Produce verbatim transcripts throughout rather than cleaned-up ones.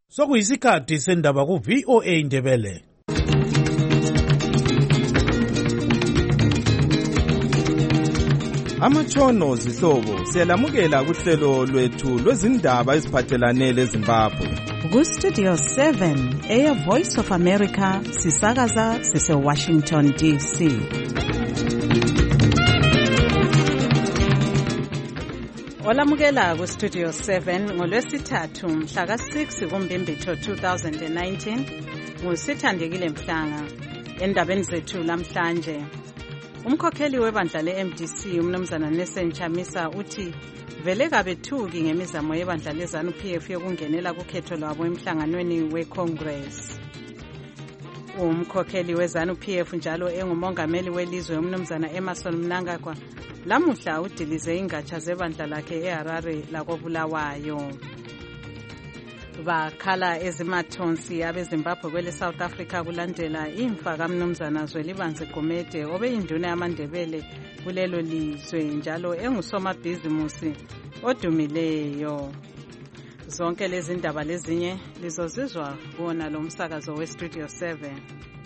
Sokuyisikhathi sendaba ku V O A Indebele. Amatshono zihlobo siyalamukela kuhlelo lwethu lwezindaba eziphathelane leZimbabwe. Ku Studio seven, Air Voice of America, sisakaza sise Washington D C. Olamukela ku Studio seven ngolwesithathu mhla ka six kuMbimbithi two thousand nineteen ngusithandekile Mhlanga. Endabeni zethu lamhlanje, umkhokheli webandla le-M D C umnumzana Nelson Chamisa uthi vele kabethuki ngemizamo yebandla leZANU P F yokungenela kukhetho lwabo emhlanganweni we-Congress. Umkhokheli weZANU P F njalo engumongameli welizwe umnumzana Emmerson Mnangagwa lamuhla udilize ingatsha zebandla lakhe eHarare lakobulawayo. Bakhala ezimathonsi abeZimbabwe kwele South Africa kulandela imfa kaMnumzana Zwelibanzi Gumede obeyinduna yamaNdebele kulelo lizwe njalo engusomabhizimusi odumileyo. Zonke lezi ndaba lezinye lizozizwa kuona lo msakazo we Studio seven.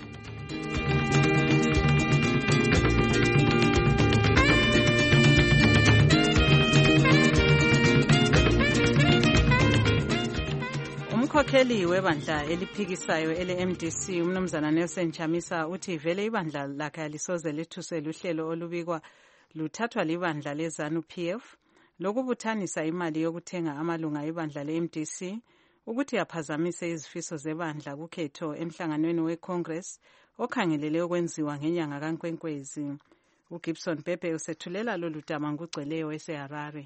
Umkhokheli webandla eliphikisayo ele-M D C umnumzana Nelson Chamisa uthi vele ibandla lakhe alisoze lethuse luhlelo olubikwa luthathwa libandla leZANU P F lokubuthanisa imali yokuthenga amalunga ebandla le-M D C ukuthi yaphazamise izifiso zebandla kukhetho emhlanganweni we-Congress okhangelele ukwenziwa ngenyanga kaNkwenkwezi. uGibson Pepe usethulela lolu daba ngugcweleyo eseHarare.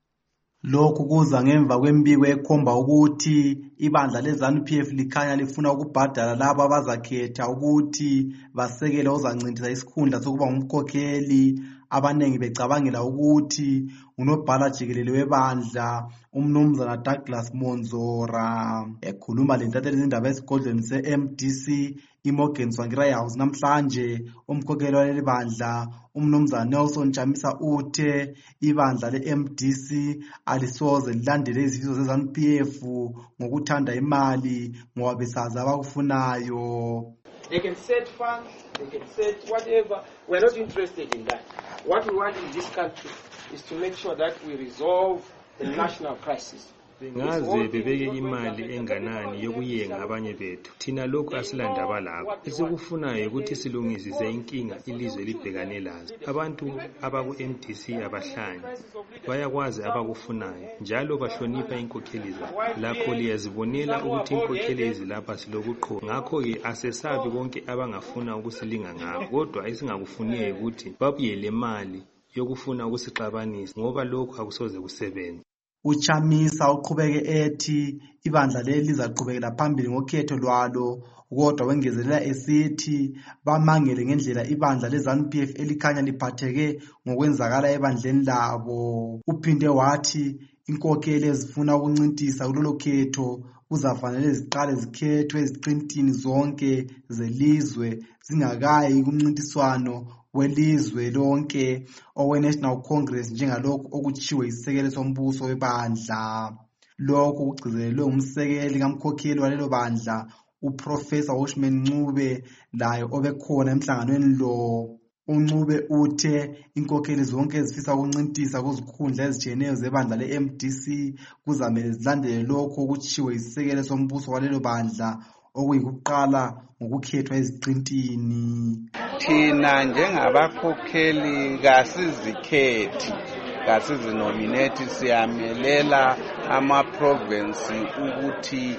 Lokhu kuza ngemva kwembiko ekhomba ukuthi ibandla leZANU P F likhanya lifuna ukubhadala labo abazakhetha ukuthi basekele ozancintisa isikhundla sokuba ngumkhokheli, abanengi becabangela ukuthi unobhala jikelele webandla umnumzana Douglas Monzora. Ekhuluma lentatheli izindaba esigodlweni se-M D C iMorgan Tsvangirai House namhlanje, umkhokheli waleli bandla umnumzana Nelson Chamisa uthe ibandla le-M D C alisoze lilandele izifiso zeZANU P F ngokuthanda imali ngoba besazi abakufunayo. They can set funds, they can set whatever. We're not interested in that. What we want in this country is to make sure that we resolve the national crisis. Ngaze bebeke imali enganani yokuyenga abanye bethu. Thina lokhu asilandaba lapho. Esikufunayo ukuthi silungisise inkinga ilizwe libhekane lazo. Abantu abaku-M D C abahlanye bayakwazi abakufunayo njalo bahlonipha inkokheli zabo. Lapho liyazibonela ukuthi inkokheli ezilapha silokuqho. Ngakho-ke asesabi konke abangafuna ukusilinga ngabo. Kodwa esingakufuniyo ukuthi babuye le mali yokufuna ukusixabanisa ngoba lokhu akusoze kusebenze. uChamisa uqhubeke ethi ibandla leli lizaqhubekela phambili ngokhetho lwalo, kodwa wengezelela esithi bamangele ngendlela ibandla leZANU P F elikhanya liphatheke ngokwenzakala ebandleni labo. Uphinde wathi inkokheli ezifuna ukuncintisa kulolo khetho kuzafanele ziqale zikhethwe eziqintini zonke zelizwe zingakayi kumncintiswano welizwe lonke owe-National Congress njengalokhu okuchiwe isisekelo sombuso webandla. Lokhu kugcizelelwe umsekeli kamkhokheli walelo bandla uProfessor Hoshman Ncube layo obekhona emhlanganweni lo. uNcube uthe inkokheli zonke ezifisa ukuncintisa kuzikhundla ezitshiyeneyo zebandla le-M D C kuzamele zilandele lokhu okuchiwe isisekelo sombuso walelo bandla okuyikuqala ngokukhethwa eziqintini. Thina njengabakhokheli kasizikhethi kasizinominate, siyamelela ama-province ukuthi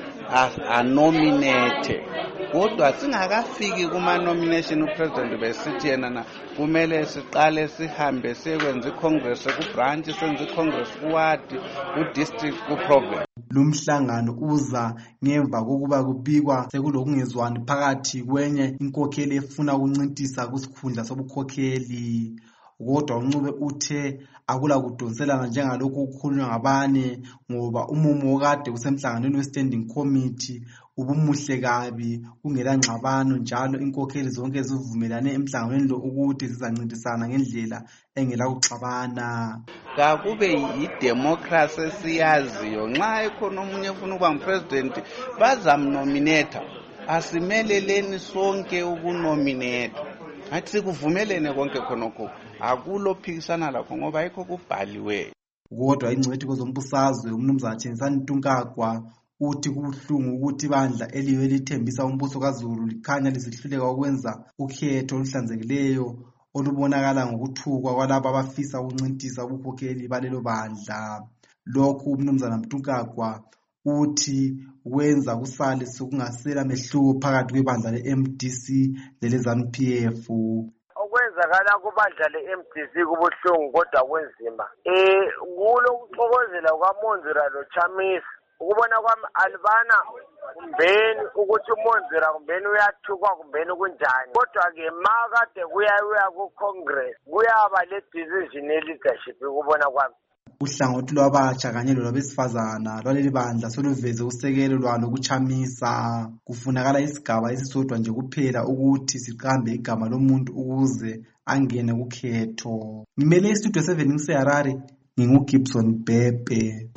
anominate, kodwa singakafiki kuma-nomination upresident besithi yena kumele siqale sihambe sekwenza icongress ku-branch, senze icongress kuwadi, ku-district, ku-province. Lumhlangano uza ngemva kokuba kubikwa sekulokungezwani phakathi kwenye inkokheli efuna ukuncintisa kusikhundla sobukhokheli. kodwa uNcube uthe akula kudonselana njengalokhu kukhulunywa ngabane ngoba umumo okade usemhlanganweni we-standing committee ubumuhle kabi kungela ngxabano njalo inkokheli zonke zivumelane emhlanganweni lo ukuthi zizancintisana ngendlela engela kuxabana. Kakube yidemocracy esiyaziyo, nxa ekhona omunye ufuna ukuba ngupresident bazamnominate. Asimeleleni sonke ukunominate. Athi sikuvumelene konke khonokho akulophikisana lakho ngoba ayikho kubhaliwe. Kodwa ingcwethi kwezombusazwe umnumzana Tshengisani Ntunkagwa uthi kubuhlungu ukuthi ibandla eliyo elithembisa umbuso kaZulu likhanya lisihluleka ukwenza ukhetho oluhlanzekileyo olubonakala ngokuthukwa kwalabo abafisa ukuncintisa ubukhokheli balelo bandla. Lokhu umnumzana Ntunkagwa uthi wenza kusale sokungasela mehluko phakathi kwebandla le-M D C lele-ZANU P F. Okwenzakala kubandla le-M D C kubuhlungu kodwa kunzima. Eh kulo ukuxokozela kwaMonzera loChamisa ukubona kwami alibana kumbeni ukuthi uMonzera kumbeni uyathukwa kumbeni kunjani. Kodwa ke makade kuyayiwa ku-Congress kuyaba le-decision ye-leadership ukubona kwami. Uhlangothi lwabatsha kanye lolwabesifazana lwaleli bandla soluveze usekelo lwalo kuChamisa. Kufunakala isigaba esisodwa nje kuphela ukuthi siqambe igama lomuntu ukuze angene kukhetho. Ngimele istudio seven ngiseHarare nginguGibson Bhebhe.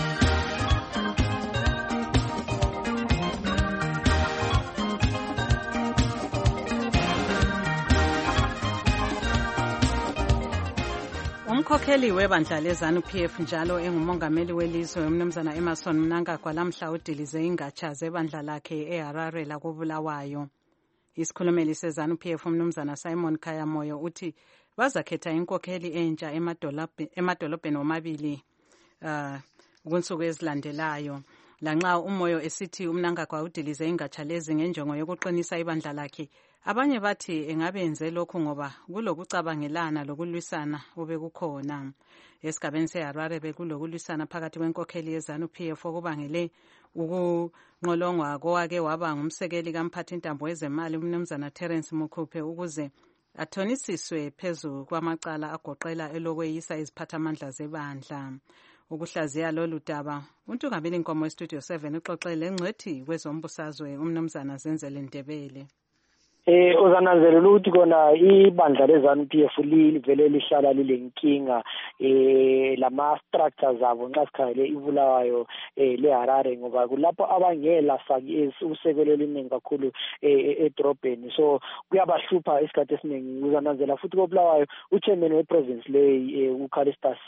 Umkhokheli webandla leZANU P F njalo engumongameli welizwe umnumzana Emmerson Mnangagwa lamhla udilize ingatsha zebandla lakhe eHarare lakobulawayo. Isikhulumeli seZANU P F umnumzana Simon Khayamoyo uthi bazakhetha inkokheli entsha emadolobheni omabili uh, kunsuku ezilandelayo. Lanxa umoyo esithi umnangagwa udilize ingatsha lezi ngenjongo yokuqinisa ibandla lakhe, abanye bathi engabe enze lokhu ngoba kulokucabangelana lokulwisana obekukhona. Esigabeni seHarare bekulokulwisana phakathi kwenkokheli yeZANU P F okubangele ukunqolongwa kowake waba ngumsekeli kamphathintambo wezemali umnumzana Terence Mukhuphe ukuze athonisiswe phezu kwamacala agoqela elokweyisa iziphathamandla zebandla. Ukuhlaziya lolu daba uNtungameli Nkomo eStudio seven uxoxele ngcwethi kwezombusazwe umnumzana Zenzele Ndebele. Eh uzananzelela ukuthi kona ibandla leZANU P F livele lihlala lilenkinga eh lama structures zabo nxa sikhangele ibulawayo eh leHarare ngoba kulapho abangela faki usekelo eliningi kakhulu edrobheni, so kuyabahlupha isikhathi esiningi. Uzananzelela futhi kobulawayo uchairman weprovince le uCalistus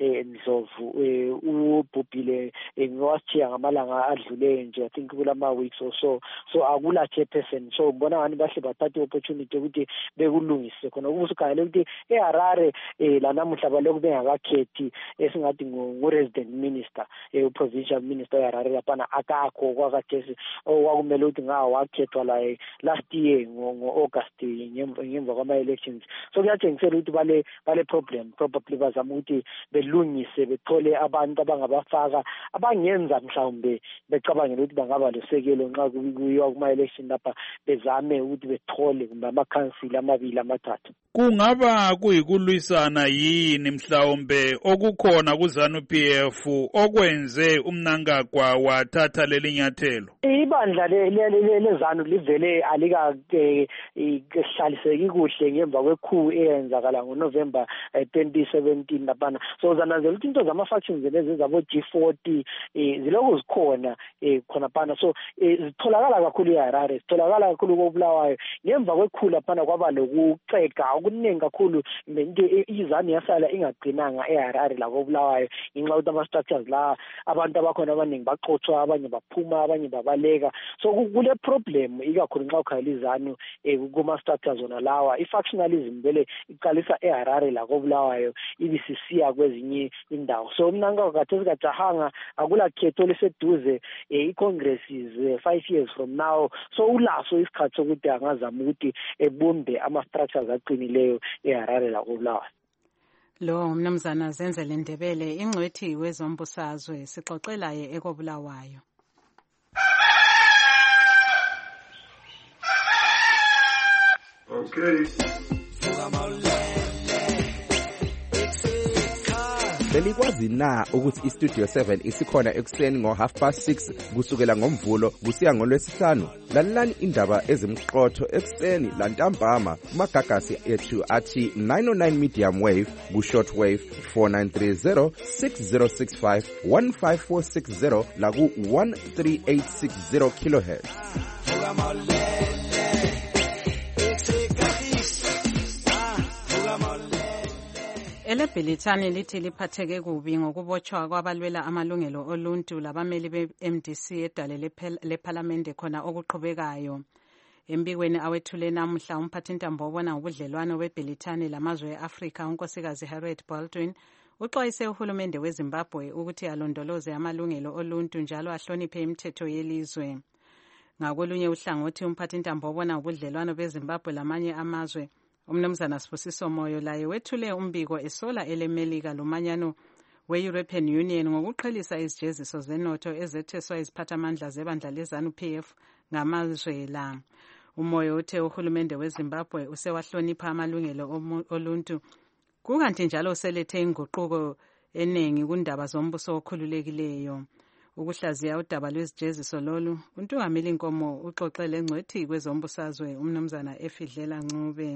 Ndlovu ubhubhile ngowashiya ngamalanga adlule nje I think kulama weeks or so, so akula chairperson, so ubona ngani bahle bathatha opportunity ukuthi bekulungise khona ukusukhangele ukuthi eHarare la namuhla baloku bengakakhethi esingathi ngu-resident minister provincial minister eHarare lapha akakho kwakathesi okwakumele ukuthi ngawa wakhethwa la last year ngo-August ngemva kwama-elections. So kuyatshengisela ukuthi bale bale problem probably bazama ukuthi belungise bethole abantu abangabafaka abangenza mhlawumbe becabangela ukuthi bangaba losekelo nxa kuyiwa kuma-election lapha bezame ukuthi bethole kumbe amakhansila amabili amathathu. Kungaba kuyikulwisana yini mhlawumbe okukhona kuZANU P F okwenze umnangagwa wathatha leli nyathelo? Ibandla leZANU livele alika hlaliseki kuhle ngemva kwekhu eyenzakala ngoNovember twenty seventeen lapha. So uzananzela ukuthi into zama-factions lezi zabo G forty zilokhu zikhona khona phana, so zitholakala kakhulu eHarare, zitholakala kakhulu kobulawayo ngemva kwekhu lapha kwaba lokuceka okuningi kakhulu into iZANU yasala ingagcinanga eHarare lakobulawayo ngenxa ukuthi ama-structures la abantu abakhona abaningi baxothwa, abanye baphuma, abanye babaleka. So kule problem ikakhulu nxa ukhangela iZANU kuma-structures zona lawa i-factionalism vele iqalisa eHarare lakobulawayo ibisisiya kwezinye indawo. So umnangagwa kathesi kajahanga akula khetho liseduze i-Congress is five years from now, so ulaso isikhathi sokuthi angazama ukuthi ebumbe ama-structures aqinileyo eHarare lakobulawayo. Lo mnumzana Zenzele Ndebele ingcwethi wezombusazwe sixoxelaye ekobulawayo. Okay. belikwazi na ukuthi iStudio seven isikhona ekuseni ngo half past six kusukela ngomvulo kusiya ngolwesihlanu? Lalelani indaba ezimqotho ekuseni lantambama kumagagasi ethu athi nine oh nine medium wave ku short wave four nine three zero six zero six five one five four six zero la ku one three eight six zero kilohertz. Elebhilithani lithi liphatheke kubi ngokubotshwa kwabalwela amalungelo oluntu labameli be-M D C edale lephalamende khona okuqhubekayo. Embikweni awethule namuhla umphathintambo obona ngobudlelwano bebhilithani lamazwe e-Afrika unkosikazi Harriet Baldwin uxwayise uhulumende weZimbabwe ukuthi alondoloze amalungelo oluntu njalo ahloniphe imithetho yelizwe. Ngakolunye uhlangothi umphathintambo obona ngobudlelwano beZimbabwe lamanye amazwe umnumzana Sibusiso Moyo laye wethule umbiko esola elemelika lomanyano we-European Union ngokuqhelisa izijeziso zenotho ezetheswa iziphathamandla zebandla leZANU-P F ngamazwe la. Umoyo uthe uhulumende weZimbabwe usewahlonipha amalungelo oluntu kukanti njalo uselethe inguquko eningi kundaba zombuso okhululekileyo. Ukuhlaziya udaba lwezijeziso lolu uNtungameli Nkomo uxoxele ngcwethi kwezombusazwe umnumzana Efidlela Ncube.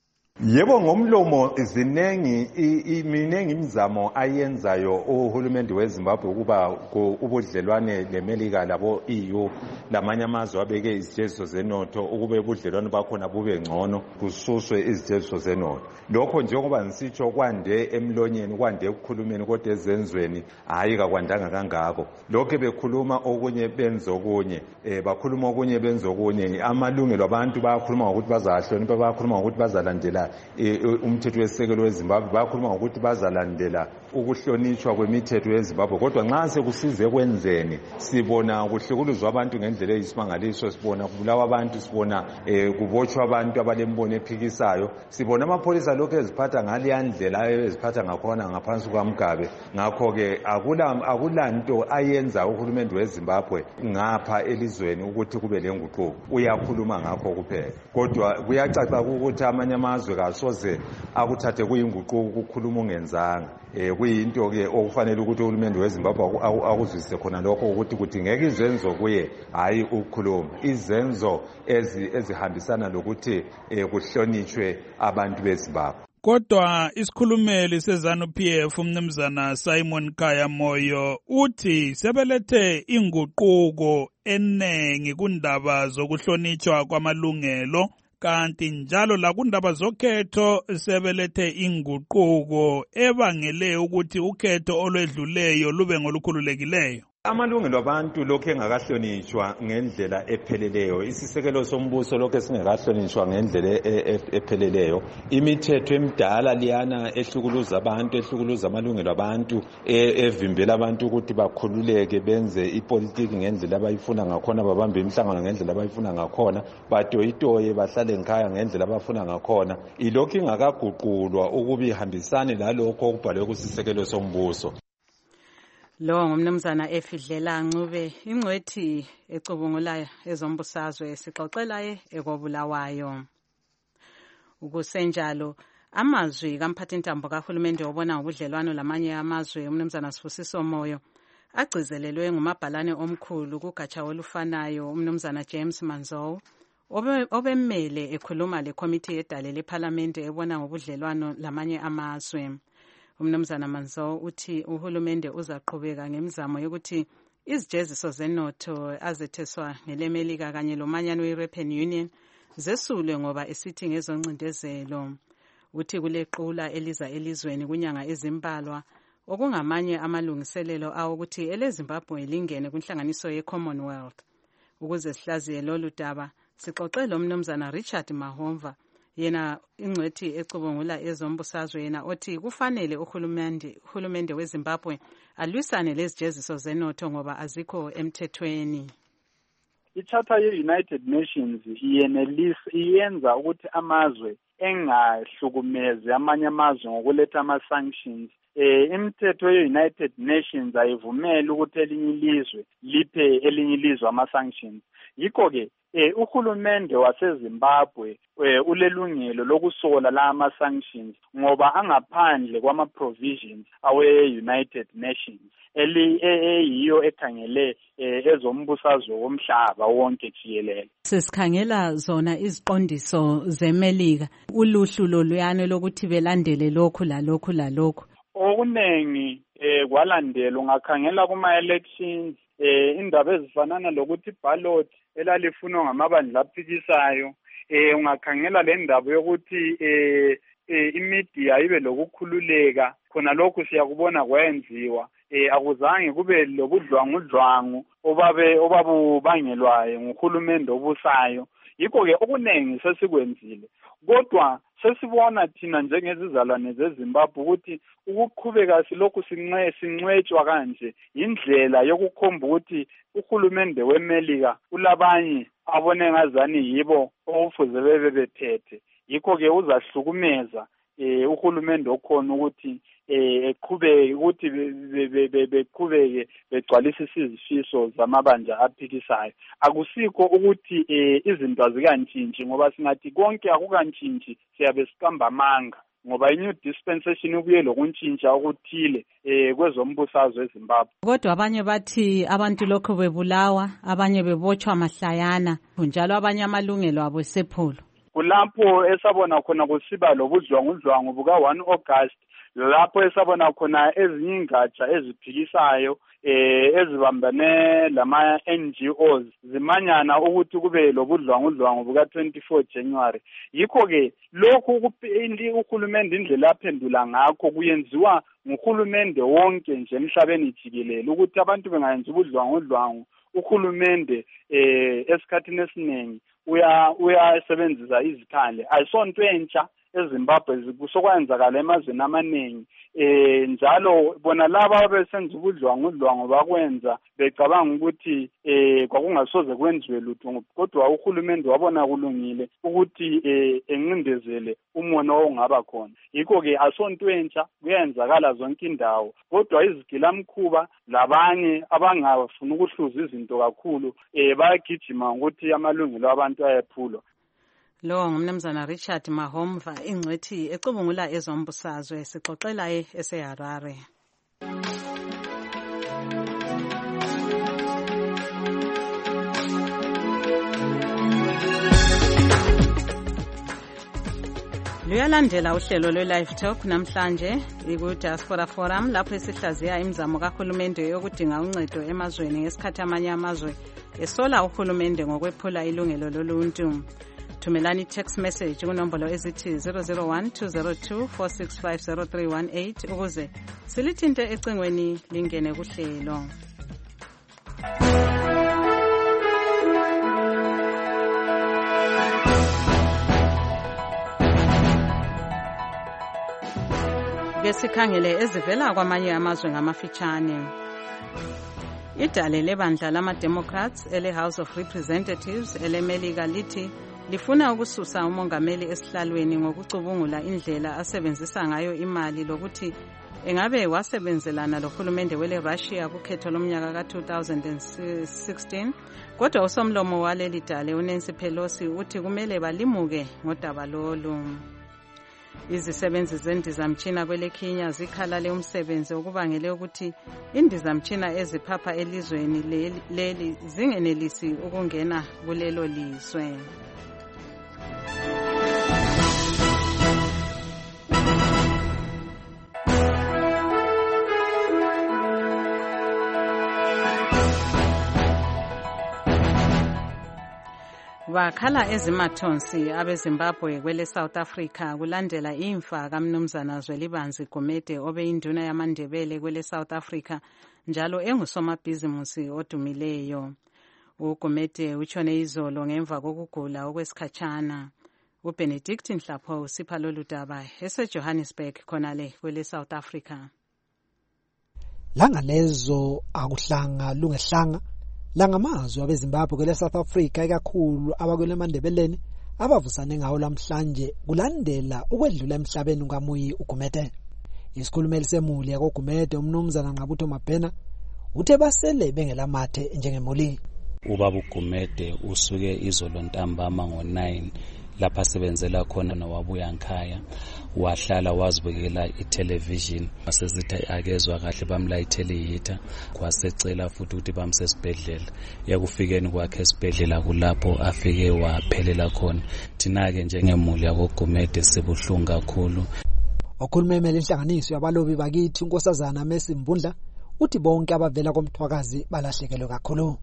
Yebo, ngomlomo zinengi iminingi imizamo ayenzayo uhulumende weZimbabwe ukuba ubudlelwane leMelika labo E U lamanye amazwe abeke izijeziso zenotho ukube ubudlelwane bakhona bube ngcono kususwe izijeziso zenotho. Lokho njengoba ngisitsho kwande emlonyeni kwande ukukhulumeni kodwa ezenzweni hayi kakwandanga kangako. Lokho bekhuluma okunye benza okunye eh bakhuluma okunye benza okunye. Amalungelo abantu bayakhuluma ukuthi bazahlonipha, bayakhuluma ukuthi bazalandela umthetho wesekelo weZimbabwe, bayakhuluma ngokuthi bazalandela ukuhlonishwa kwemithetho yeZimbabwe. Kodwa nxa sekusize kwenzeni sibona kuhlukuluzwa abantu ngendlela eyisimangaliso, sibona kubulawa abantu, sibona kubotshwa abantu abalembono ephikisayo, sibona amapholisa lokho eziphatha ngale ndlela eziphatha ngakhona ngaphansi kwaMgabe. Ngakho ke akula akulanto ayenza uhulumende weZimbabwe ngapha elizweni ukuthi kube lenguquko. Uyakhuluma ngakho kuphela, kodwa kuyacaca ukuthi amanye amazwe kasoze akuthathe kuyinguquko ukukhuluma ungenzanga. Eh kuyinto ke okufanele ukuthi uhulumende weZimbabwe akuzwisise khona lokho ukuthi kudingeka izenzo kuye, hayi ukukhuluma. Izenzo ezihambisana lokuthi kuhlonishwe abantu beZimbabwe. Kodwa isikhulumeli seZANU-P F umnumzana Simon Khaya Moyo uthi sebelethe inguquko enengi kundaba zokuhlonishwa kwamalungelo, kanti njalo la kundaba zokhetho sebelethe inguquko ebangele ukuthi ukhetho olwedluleyo lube ngolukhululekileyo. Amalungelo abantu lokho engakahlonishwa ngendlela epheleleyo, isisekelo sombuso lokho singakahlonishwa ngendlela epheleleyo, imithetho emidala liyana ehlukuluza abantu, ehlukuluza amalungelo abantu, evimbela abantu ukuthi bakhululeke benze ipolitiki ngendlela abayifuna ngakhona, babambe imihlangano ngendlela abayifuna ngakhona, batoyitoye bahlale ngikhaya ngendlela abafuna ngakhona. Ilokho ingakaguqulwa ukuba ihambisane lalokho okubhalwe kusisekelo sombuso. Lo ngumnumzana Efidlela Ncube, ingcwethi ecubungula ezombusazwe sixoxelaye ekobulawayo. Ukusenjalo amazwi kamphathintambo kahulumende obona ngobudlelwano lamanye amazwe umnumzana Sibusiso Moyo agcizelelwe ngumabhalane omkhulu kugatsha olufanayo umnumzana James Manzou obemmele ekhuluma lekomiti yedale lephalamende ebona ngobudlelwano lamanye amazwe. Umnumzana Manzou uthi uhulumende uzaqhubeka ngemizamo yokuthi izijeziso zenotho azetheswa ngelemelika kanye lomanyano we-European Union zesulwe ngoba esithi ngezoncindezelo. Uthi kulequla eliza elizweni kunyanga ezimbalwa okungamanye amalungiselelo awokuthi eleZimbabwe lingene kunhlanganiso ye-Commonwealth. Ukuze sihlaziye lolu daba sixoxele umnumzana Richard Mahomva, yena ingcwethi ecubungula ezombusazwe, yena othi kufanele uhulumende uhulumende weZimbabwe alwisane lezijeziso zenotho ngoba azikho emthethweni. I-Charter ye-United Nations iyenelisa iyenza ukuthi amazwe engahlukumezi amanye amazwe ngokuletha ama-sanctions eh imithetho ye-United Nations ayivumela ukuthi elinye ilizwe liphe elinye ilizwe ama-sanctions. Yikho-ke eh uhulumende waseZimbabwe eh ulelungelo lokusola la ama-sanctions ngoba angaphandle kwama-provisions awe-United Nations eli eyiyo ekhangele ezombusazwe womhlaba wonke jikelele. Sesikhangela zona iziqondiso zeMelika uluhlu loluyane lokuthi belandele lokhu la lokhu la lokhu. Okunengi eh kwalandela ungakhangela kuma elections eh indaba ezifanana lokuthi ballot elalifunwa ngamabandla aphikisayo eh ungakhangela le ndaba yokuthi eh imedia ibe lokukhululeka khona lokhu siyakubona kwenziwa eh akuzange kube lobudlwangudlwangu obabe obabubangelwayo nguhulumende obusayo. Yikho ke okunengi sesikwenzile kodwa sesibona thina njengezizalwane zeZimbabwe ukuthi ukuqhubeka silokhu sinxe sincwetshwa kanje indlela yokukhomba ukuthi uhulumende weMelika ulabanye abone ngazani yibo okufuze bebe bethethe. Yikho ke uzahlukumeza eh uhulumende okhona ukuthi eh eqhubeke ukuthi beqhubeke begcwalisa isizifiso zamabandla aphikisayo. Akusikho ukuthi eh izinto azikantshintshi ngoba singathi konke akukantshintshi siyabe siqamba amanga ngoba i-new dispensation ubuye lokuntshintsha okuthile eh kwezombusazwe eZimbabwe. Kodwa abanye bathi abantu lokho bebulawa, abanye bebotshwa mahlayana, njalo abanye amalungelo abo esepholo. Kulapho esabona khona kusiba lobudlwangudlwangu buka one August lapho esabona khona ezinye ingatsha eziphikisayo eh ezibambane lama N G Os zimanyana ukuthi kube lobudlwangudlwangu buka twenty-four January. Yikho ke lokhu kupindi uhulumende indlela aphendula ngakho kuyenziwa nguhulumende wonke nje emhlabeni jikelele ukuthi abantu bengayenza ubudlwangudlwangu. Uhulumende eh esikhathini esiningi uya uyasebenzisa izikhali ayisonto entsha eZimbabwe zikusokwenza emazweni amaningi eh njalo bona laba abesenza ubudlwangudlwangu bakwenza becabanga ukuthi eh kwakungasoze kwenziwe lutho kodwa uhulumende wabona kulungile ukuthi eh enqindezele umono ongaba khona. Yikho ke asonto entsha kuyenzakala zonke indawo kodwa izigilamkhuba labanye abangafuna ukuhluza izinto kakhulu eh bayagijima ukuthi amalungelo abantu ayaphulwa. Lo ngumnumzana Richard Mahomva ingcwethi ecubungula ezombusazwe sixoxela eseHarare. Luyalandela uhlelo lwe-Live Talk namhlanje iku-Diaspora Forum lapho esihlaziya imizamo kahulumende yokudinga uncedo emazweni ngesikhathi amanye amazwe esola uhulumende ngokwephula ilungelo loluntu. Thumelani text message kunombolo ezithi zero zero one two zero two four six five zero three one eight ukuze silithinte ecingweni lingene kuhlelo. Besikhangele ezivela kwamanye amazwe ngamafitshane. Idale lebandla lama-Democrats ele-House of Representatives eleMelika lithi lifuna ukususa umongameli esihlalweni ngokucubungula indlela asebenzisa ngayo imali lokuthi engabe wasebenzelana lohulumende wele Russia kukhetho lomnyaka ka two thousand sixteen. Kodwa usomlomo waleli dale uNancy Pelosi uthi kumele balimuke ngodaba lolu. Izisebenzi zendizamtshina kwele Kenya zikhalale umsebenzi okubangele ukuthi indizamtshina eziphapha elizweni leli zingenelisi ukungena kulelo lizwe. Bakhala ezimathonsi abeZimbabwe kwele South Africa kulandela imfa kaMnumzana Zwelibanzi Gumede obeyinduna yamaNdebele kwele South Africa njalo engusomabhizimusi odumileyo. uGumede utshone izolo ngemva kokugula okwesikhatshana. uBenedict Nhlapho usipha lolu daba eseJohannesburg khonale kwele South Africa. Langalezo akuhlanga lungehlanga langamazwe abeZimbabwe kwele South Africa ikakhulu abakwele eMandebeleni abavusane ngawo lamhlanje kulandela ukwedlula emhlabeni kaMuyi uGumede. Isikhulumeli semuli yakoGumede umnumzana Nqabutho Mabhena uthe basele bengelamathe njengemuli. Ubaba uGumede usuke izolo ntambama ngo nine lapha sebenzela khona nowabuya nkhaya wahlala wazibukela itelevision asezithi akezwa kahle bamlayithele ihita kwasecela futhi ukuthi bamsesibhedlela yakufikeni kwakhe esibhedlela kulapho afike waphelela khona thina ke njengemuli yakoGumede sibuhlungu kakhulu. Okhulumela inhlanganiso yabalobi bakithi unkosazana Messi Mbundla uthi bonke abavela komthwakazi balahlekelwe kakhulu.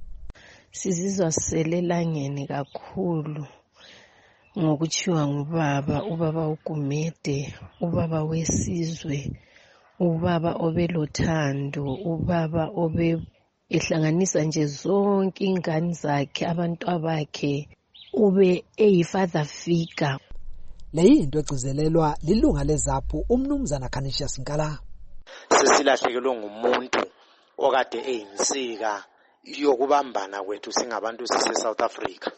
Sizizwa selelangeni kakhulu ngokuchiwa ngubaba ubaba uGumede ubaba wesizwe ubaba obelothando ubaba obe ehlanganisa nje zonke ingane zakhe abantu abakhe ube eyifather figure. Leyinto egcizelelwa lilunga lezaphu umnumzana Canisius Nkala. Sesilahlekelwe ngumuntu okade eyinsika yokubambana kwethu singabantu sise South Africa.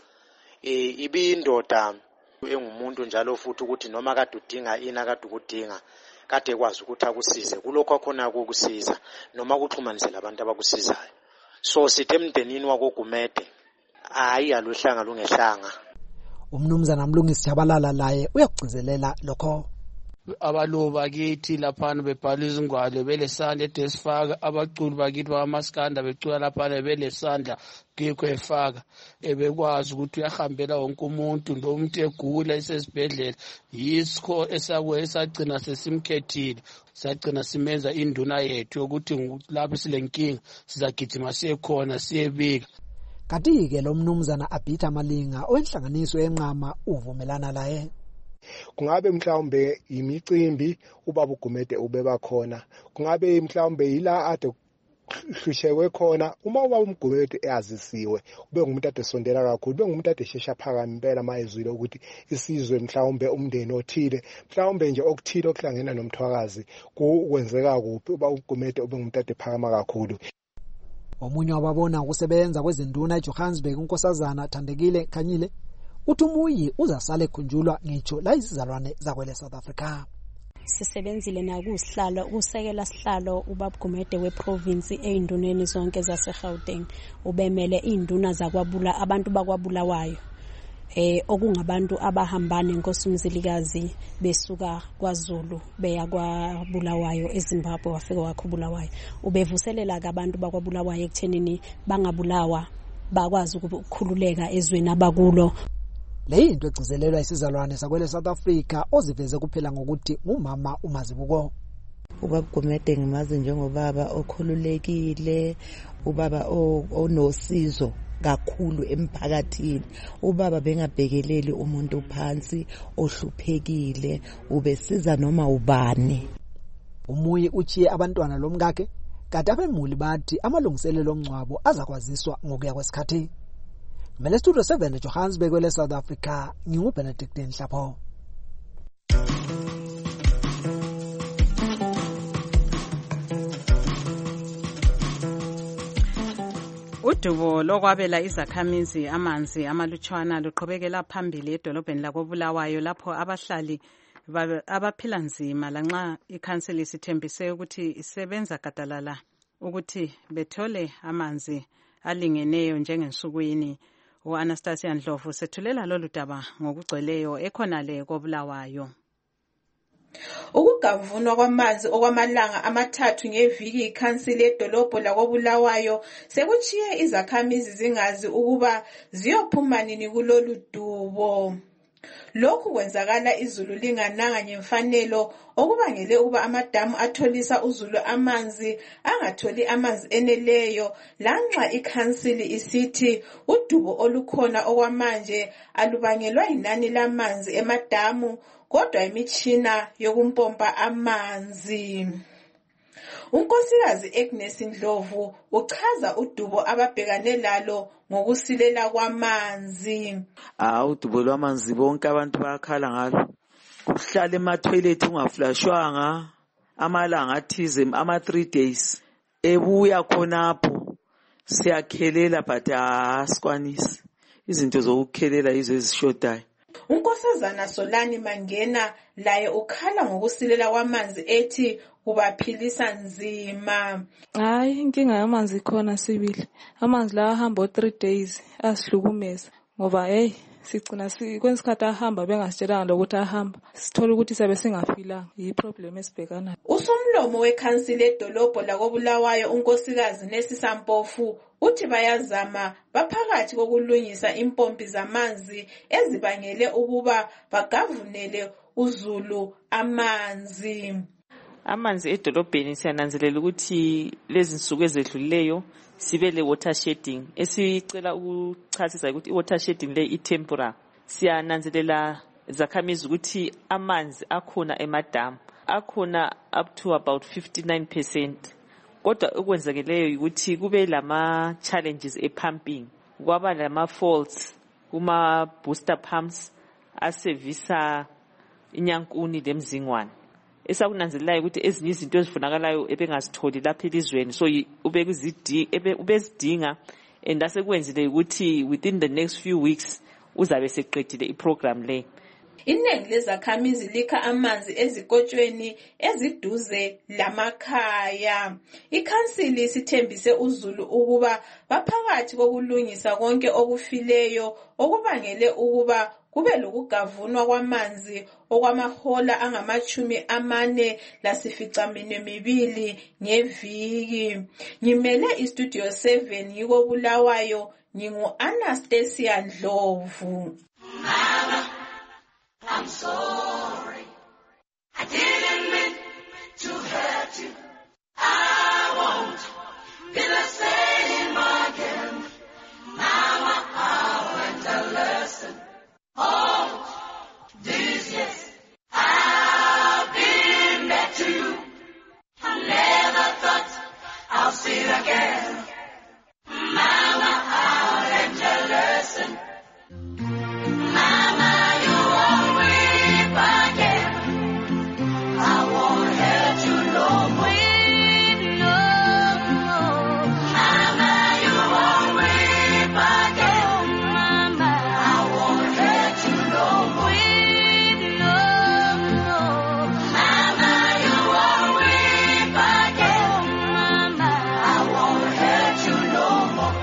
Eh ibindoda engumuntu njalo futhi ukuthi noma kade udinga ina kade ukudinga kade kwazi ukuthi akusize kulokho khona ukukusiza noma ukuxhumanisela abantu abakusizayo. So sithe emndenini wakoGumede hayi aluhlanga lungehlanga. Umnumzana Mlungisi Jabalala laye uyakugcizelela lokho. Abalobi bakithi laphana bebhala izingwalo belesandla edesifaka abaculi bakithi bamaskanda becula laphana belesandla kikho efaka ebekwazi ukuthi uyahambela wonke umuntu lo muntu egula isesibhedlela yisikho esakwe esagcina sesimkhethile sagcina simenza induna yethu ukuthi lapho silenkinga sizagijima siyekhona siyebika. Kanti ke lo mnumzana Abitha Malinga owenhlanganiso yenqama uvumelana laye. Kungabe mhlawumbe imicimbi ubaba uGumede ubeba khona kungabe mhlawumbe yila ade hlushewe khona uma ubaba uGumede eyazisiwe ube ngumuntu ade sondela kakhulu ube ngumuntu ade shesha phakami impela mayizwile ukuthi isizwe mhlawumbe umndeni othile mhlawumbe nje okuthile okuhlangena nomthwakazi kuwenzeka kuphi ubaba uGumede ube ngumuntu ade phakama kakhulu. Omunye wababona ukusebenza kwezinduna eJohannesburg unkosazana Thandekile Khanyile uthi umuyi uzasale khunjulwa ngitsho la izizalwane zakwele South Africa. Sisebenzile nakusihlalo usekela sihlalo ubaba uGumede weprovince einduneni zonke zaseGauteng ubemele induna zakwabula abantu bakwabulawayo eh okungabantu abahambana enkosumzilikazi besuka kwaZulu beya kwaBulawayo eZimbabwe wafika wakhubulawayo ubevuselela abantu bakwabulawayo ekuthenini bangabulawa bakwazi ukukhululeka ezweni abakulo. Leyinto egcizelelwa isizalwane sakwele South Africa oziveze kuphela ngokuthi umama uMazibuko. Ubaba uGumede ngimazi njengobaba okhululekile ubaba onosizo kakhulu emphakathini ubaba bengabhekeleli umuntu phansi ohluphekile ubesiza noma ubani. Umuyi uchiye abantwana lomkakhe kanti abemuli bathi amalungiselelo omncwabo azakwaziswa ngokuya kwesikhathi. Mele Studio seven eJohannesburg kwele South Africa nginguBenedict Nhlapho. Udubo lokwabela izakhamizi amanzi amalutshwana luqhubekela phambili edolobheni lakoBulawayo lapho abahlali abaphila nzima lanxa ikhanseli sithembise ukuthi isebenza gadalala ukuthi bethole amanzi alingeneyo njengensukwini. U-Anastasia Ndlovu sethulela lolu daba ngokugcweleyo ekhonale koBulawayo. Ukugavunwa kwamanzi okwamalanga amathathu ngeviki ikhansili edolobho lakoBulawayo sekuchiye izakhamizi zingazi ukuba ziyophuma nini kulolu dubo. Lokhu kwenzakala izulu lingananga ngemfanelo okubangele ukuba amadamu atholisa uzulu amanzi angatholi amanzi eneleyo lanxa ikhansili isithi udubo olukhona okwamanje alubangelwa inani lamanzi emadamu kodwa imitshina yokumpompa amanzi. Unkosikazi Agnes Ndlovu uchaza udubo ababhekane lalo ngokusilela kwamanzi. Ah udubo lwamanzi bonke abantu bayakhala ngalo. Ukuhlala ema-toilet ungaflashwanga amalanga athize ama three days. Ebuya khonapho siyakhelela but asikwanisi. Izinto zokukhelela izo ezishodayo. Unkosazana Solani Mangena laye ukhala ngokusilela kwamanzi ethi kubaphilisa nzima. Hayi, inkinga yamanzi ikhona sibili. Amanzi la ahamba three days asihlukumeza ngoba hey sigcina kwesikhathi ahamba bengasitshelanga lokuthi ahamba sithola ukuthi sabe singaphilanga. Yiproblem esibhekana. Usomlomo wekhansila edolobho lakoBulawayo unkosikazi Nesisa Mpofu uthi bayazama baphakathi kokulungisa impompi zamanzi ezibangele ukuba bagavunele uZulu amanzi. Amanzi edolobheni siyananzelela ukuthi lezi nsuku ezedlulileyo sibe le water shedding. Esicela ukuchasisa ukuthi i water shedding le itempura. Siyananzelela zakhamizi ukuthi amanzi akhona emadamu akhona up to about fifty-nine percent. Kodwa okwenzakeleyo ukuthi kube lama challenges e pumping. Kwaba lama faults kuma booster pumps asevisa inyankuni lemzingwane. Esakunanzelelayo ukuthi ezinye izinto ezifunakalayo ebengazitholi lapha elizweni so ubekuzidinga ebe ubezidinga and asekwenzile ukuthi within the next few weeks uzabe seqedile iprogram le. Iningi lezakhamizi likha amanzi ezikotshweni eziduze lamakhaya. Ikhansili sithembise uZulu ukuba baphakathi kokulungisa konke okufileyo okubangele ukuba kube lokugavunwa kwamanzi okwamahola angamachumi amane lasificamine mibili ngeviki. Ngimele istudio seven yiko Bulawayo, ngingu Anastasia Ndlovu. Mama, I'm sorry. I didn't mean to hurt you. I won't be the same again. Mama, I learned a lesson. Oh, this years I've been back to you. I never thought I'll see it again. Mama, I learned a lesson. Mama, you won't weep again. I won't hurt you no more. No, Mama, you won't weep again. Mama, I won't hurt you no more. No, Mama, you won't weep again. Mama, I won't hurt you no more.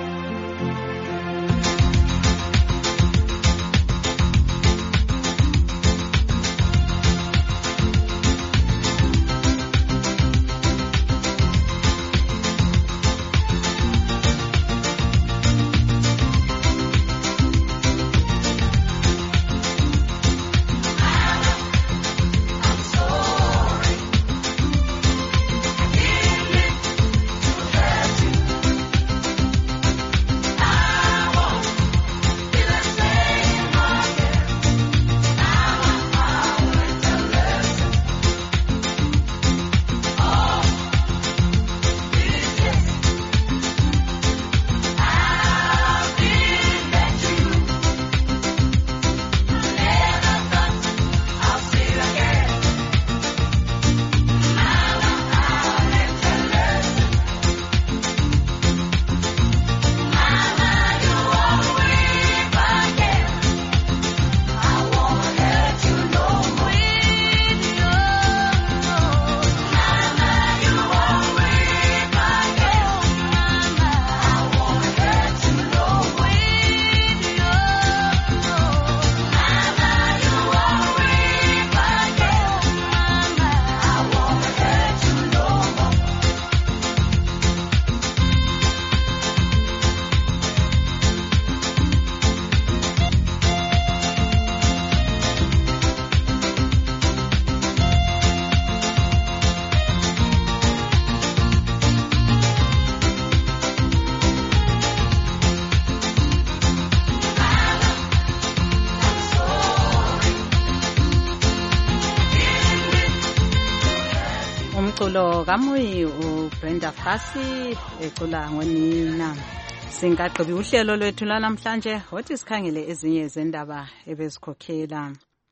umculo kaMuyi uBrenda Fassie ecula ngonina. Singaqhibi uhlelo lwethu lanamhlanje othi sikhangele ezinye zendaba ebezikhokhela.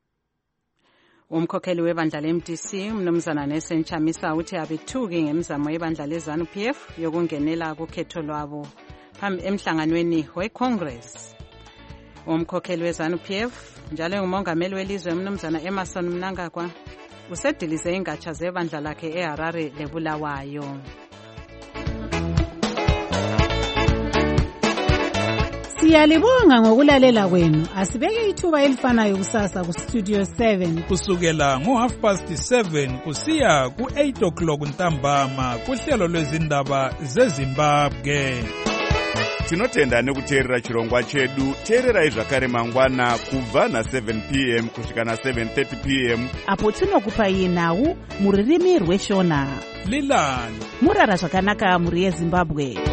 Umkhokheli webandla le-M D C umnumzana Nesenchamisa uthi abethuki ngemizamo yebandla le-ZANU P F yokungenela kukhetho lwabo phambi emhlanganweni we-Congress. Umkhokheli we-ZANU P F njalo ngumongameli welizwe umnumzana Emmerson Mnangagwa usedilize ingatsha zebandla lakhe eHarare leBulawayo. Siyalibonga ngokulalela kwenu. Asibeke ithuba elifanayo kusasa ku Studio seven kusukela ngo half past seven kusiya ku eight o'clock ntambama kuhlelo lwezindaba zeZimbabwe. Tinotenda nekuteerera chirongwa chedu. Teererai zvakare mangwana kubva na seven p m kusvika na seven thirty p m apo tinokupai nhau muririmi rweshona. Lilani murara zvakanaka muri yeZimbabwe.